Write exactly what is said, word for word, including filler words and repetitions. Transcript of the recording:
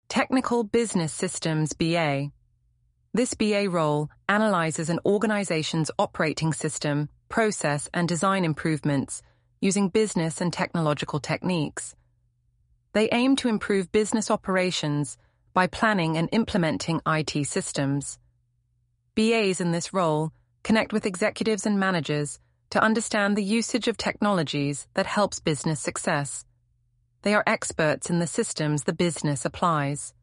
Technical Business Systems B A. This B A role analyzes an organization's operating system, process, and design improvements using business and technological techniques. They aim to improve business operations by planning and implementing I T systems. B As in this role connect with executives and managers to understand the usage of technologies that helps business success. They are experts in the systems the business applies.